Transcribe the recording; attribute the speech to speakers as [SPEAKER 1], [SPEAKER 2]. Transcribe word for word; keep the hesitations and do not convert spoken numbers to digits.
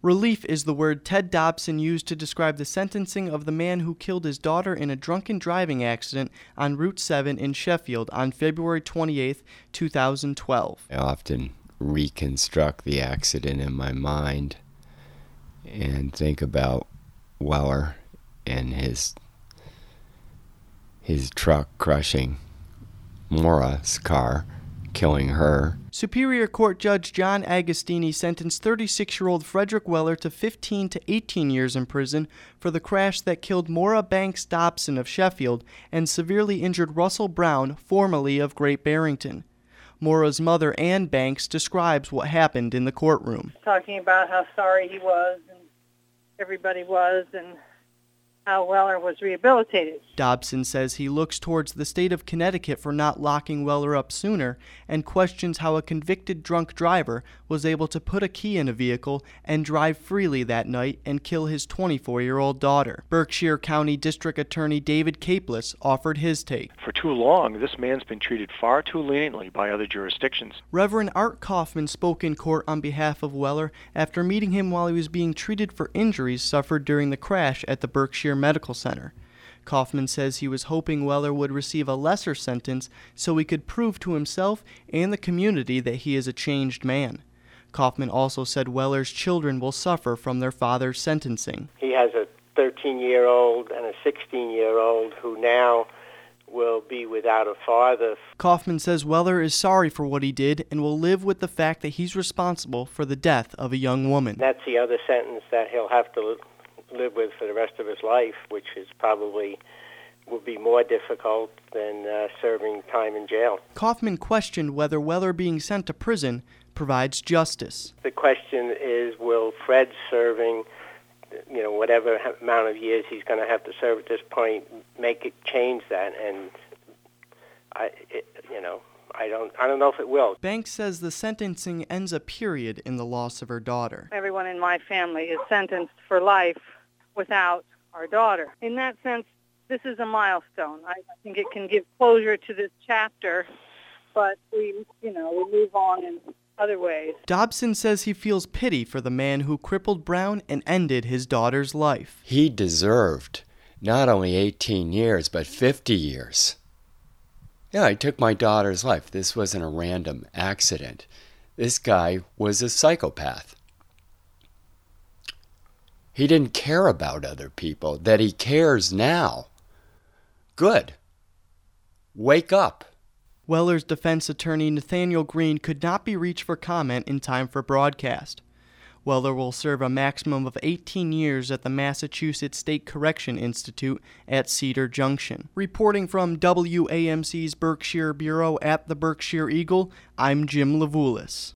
[SPEAKER 1] Relief is the word Ted Dobson used to describe the sentencing of the man who killed his daughter in a drunken driving accident on Route seven in Sheffield on February twenty-eighth, two thousand twelve.
[SPEAKER 2] I often reconstruct the accident in my mind and think about Weller and his his truck crushing Maura's car, killing her.
[SPEAKER 1] Superior Court Judge John Agostini sentenced thirty-six-year-old Frederick Weller to fifteen to eighteen years in prison for the crash that killed Maura Banks Dobson of Sheffield and severely injured Russell Brown, formerly of Great Barrington. Maura's mother, Ann Banks, describes what happened in the courtroom.
[SPEAKER 3] Talking about how sorry he was and everybody was and how Weller was rehabilitated.
[SPEAKER 1] Dobson says he looks towards the state of Connecticut for not locking Weller up sooner and questions how a convicted drunk driver was able to put a key in a vehicle and drive freely that night and kill his twenty-four-year-old daughter. Berkshire County District Attorney David Capeless offered his take.
[SPEAKER 4] For too long, this man's been treated far too leniently by other jurisdictions.
[SPEAKER 1] Reverend Art Kaufman spoke in court on behalf of Weller after meeting him while he was being treated for injuries suffered during the crash at the Berkshire Medical Center. Kaufman says he was hoping Weller would receive a lesser sentence so he could prove to himself and the community that he is a changed man. Kaufman also said Weller's children will suffer from their father's sentencing.
[SPEAKER 5] He has a thirteen-year-old and a sixteen-year-old who now will be without a father.
[SPEAKER 1] Kaufman says Weller is sorry for what he did and will live with the fact that he's responsible for the death of a young woman.
[SPEAKER 5] That's the other sentence that he'll have to live with for the rest of his life, which is probably will be more difficult than uh, serving time in jail.
[SPEAKER 1] Kaufman questioned whether Weller being sent to prison provides justice.
[SPEAKER 5] The question is, will Fred serving, you know, whatever amount of years he's going to have to serve at this point, make it change that? And I, it, you know, I don't, I don't know if it will.
[SPEAKER 1] Banks says the sentencing ends a period in the loss of her daughter.
[SPEAKER 3] Everyone in my family is sentenced for life without our daughter. In that sense, this is a milestone. I think it can give closure to this chapter, but we, you know, we move on in other ways.
[SPEAKER 1] Dobson says he feels pity for the man who crippled Brown and ended his daughter's life.
[SPEAKER 2] He deserved not only eighteen years, but fifty years. Yeah, he took my daughter's life. This wasn't a random accident. This guy was a psychopath. He didn't care about other people. That he cares now. Good. Wake up.
[SPEAKER 1] Weller's defense attorney Nathaniel Green could not be reached for comment in time for broadcast. Weller will serve a maximum of eighteen years at the Massachusetts State Correction Institute at Cedar Junction. Reporting from W A M C's Berkshire Bureau at the Berkshire Eagle, I'm Jim Levulis.